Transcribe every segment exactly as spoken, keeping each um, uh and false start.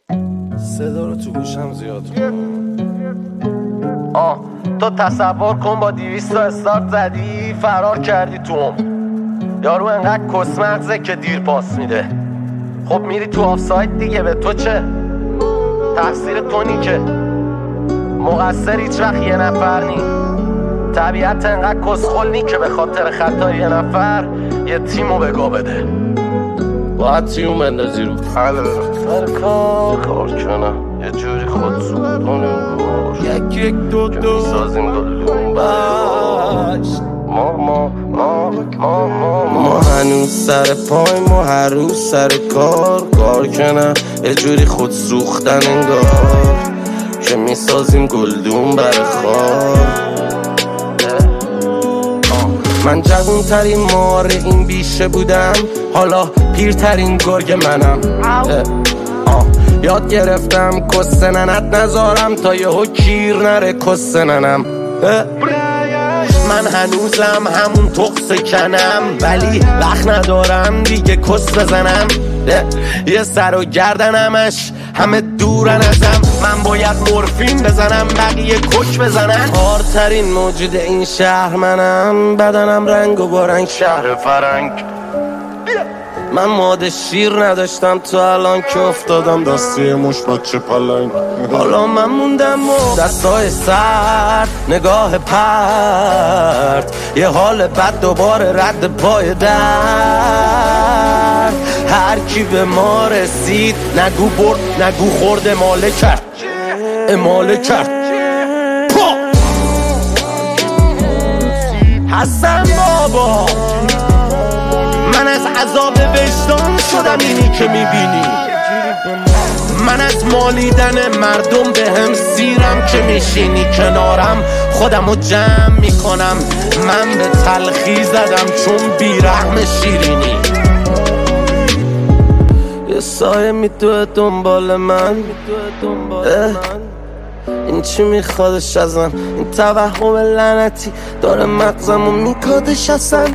صدا رو تو گوشم زیاد آه تو تصور کن با دیویست تا استارت زدی فرار کردی تو هم یارو انقدر کس مغزه که دیر پاس میده. خب میری تو آفساید دیگه، به تو چه؟ تقصیر تو نی که مقصر هیچ وقت یه نفر نی. طبیعت انقدر کسخل نی که به خاطر خطای یه نفر یه تیمو بگاه بده. باید تیمو بندازی رو هر کار کار کنم یه جوری خود سود کنیم یک یک دو دو میسازیم گلون بچ ما ما ما ما ما ما هنوز سر پای ما هر روز سر کار کار کنم یه جوری خود سوختن انگار که میسازیم گلدون بر خار. من جوون ترین مار این بیشه بودم، حالا پیرترین گرگ منم. آه. یاد گرفتم کس ننت نذارم تا یهو کیر نره کس ننم. من هنوزم همون تقص کنم ولی وقت ندارم دیگه کس بزنم. یه سر و گردنمش همه دورن ازم، من باید مورفین بزنم بقیه کش بزنن. خارترین موجود این شهر منم، بدنم رنگ و با رنگ شهر فرنگ. من ماده شیر نداشتم تو الان که افتادم دستی مش بچه پلنگ. حالا من موندم و دستای سرد نگاه پرد یه حال بد دوباره رد پای در. هر کی به ما رسید نگو برد نگو خورد اماله کرد اماله کرد پا حسن بابا من از عذاب وجدان شدم اینی که میبینی. من از مالیدن مردم به هم سیرم که میشینی کنارم خودمو جمع میکنم. من به تلخی زدم چون بیرحم شیرینی. یه سایه میدوه دنبال من، این چی میخوادش ازم؟ این توهم لعنتی داره مغزمو میکادش اصلا.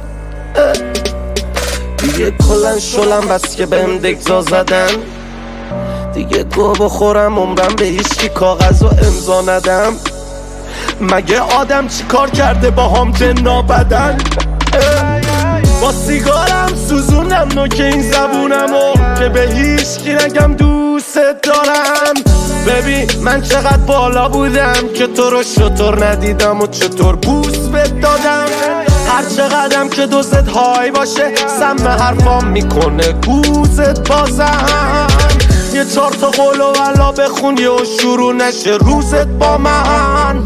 دیگه کلن شلم بس که بهم دگزا زدن، دیگه گو بخورم عمرم به هیچکی کاغذ و امضا ندم. مگه آدم چی کار کرده با هم جنا بدن؟ با سیگارم سوزونم نوک این زبونمو که به هیچکی نگم دوست دارم. ببین من چقدر بالا بودم که تو رو شطور ندیدم و چطور بوس بد دادم. هر چقدرم که دوست های باشه سم حرفام میکنه گوزت بازم. یه چار تا قول و ولا بخون یه شروع نشه روزت با من.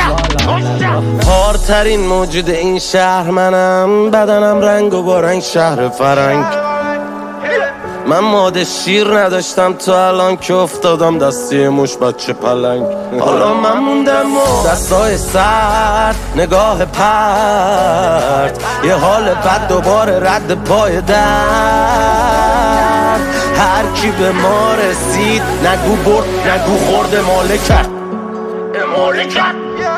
خارترین موجود این شهر منم، بدنم رنگ و با رنگ شهر فرنگ. من ماده شیر نداشتم تو الان که افتادم دستی مش بچه پلنگ. حالا من موندم و دستای سرد نگاه پرد یه حال بد دوباره رد پای در. هر کی به ما رسید نگو برد نگو خورد اماله کرد اماله کرد.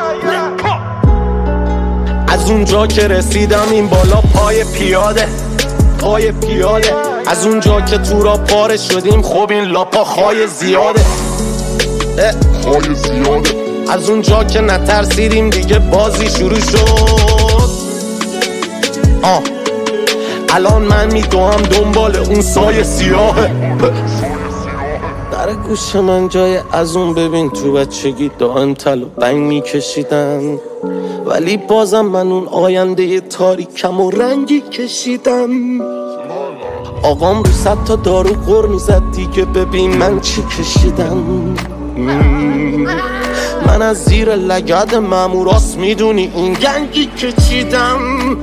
از اونجا که رسیدم این بالا پای پیاده پای پیاده. از اونجا که تو را پاره شدیم خب این لاپا خای زیاده خای زیاده. از اونجا که نترسیدیم دیگه بازی شروع شد. آه الان من میدوام دنبال اون سایه سیاهه. در گوش من جای از اون ببین تو بچگی دائم تل و بنگ میکشیدم، ولی بازم من اون آینده تاریکم و رنگی کشیدم. آقام رو صد تا دارو غر میزد دیگه ببین من چی کشیدم. من از زیر لگد ماموراست میدونی اون گنگی کشیدم.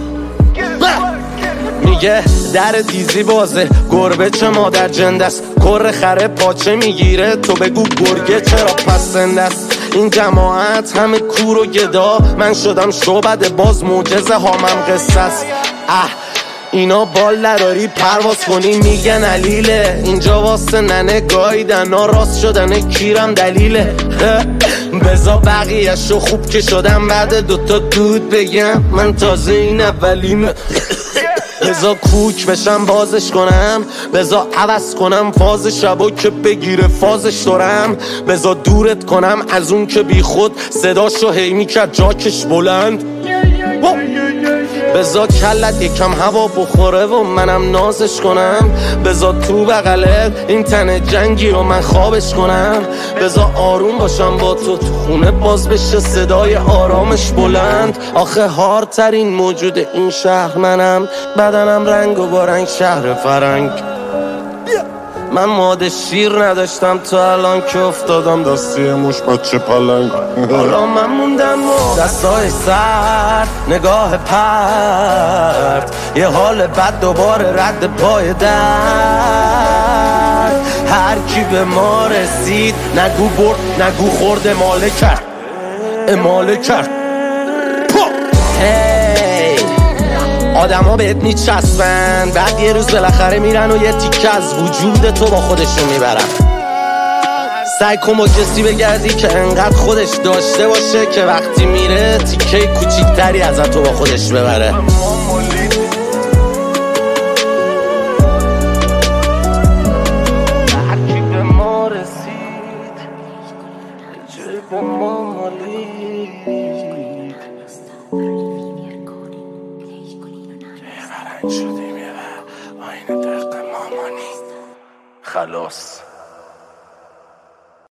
میگه در دیزی بازه گربه چه مادر جندست، کر خره پاچه میگیره تو بگو گرگه چرا پس زندست. این جماعت همه کور و گدا، من شدم شعبده باز معجزه هامم قصه است. اه اینا بال نداری پرواز کنی میگن علیله، اینجا واسه ننه گایدن ها راست شدن کیرم دلیله. بزا بقیه‌شو خوب که شدم بعد دوتا دود بگم من تازه این اولیم. بزا کوک بشم بازش کنم، بزا عوض کنم فاز شبا که بگیره فازش دارم، بزا دورت کنم از اون که بی خود صداشو هی میکرد جاکش بلند، بزا کلت یکم هوا بخوره و منم نازش کنم، بزا تو بغلت این تن جنگی رو من خوابش کنم، بزا آروم باشم با تو تو خونه باز بشه صدای آرامش بلند. آخه هارترین موجود این شهر منم، بدنم رنگ و با رنگ شهر فرنگ. من ماده شیر نداشتم تا الان که افتادم دستی موش بچه پلنگ. حالا من موندم و دستای سرد، نگاه پرد، یه حال بد دوباره رد پای در. هر کی به ما رسید نگو برد نگو خورد، اماله کرد اماله کرد. آدم ها بهت میچسبن، بعد یه روز بالاخره میرن و یه تیکه از وجود تو با خودشون میبرن. سعی کن با کسی بگردی که انقدر خودش داشته باشه که وقتی میره تیکه کوچیکتری از تو با خودش ببره. هرکی به ما رسید جای به ما مالید، شدیم یه آینه دق مامانی خلاص.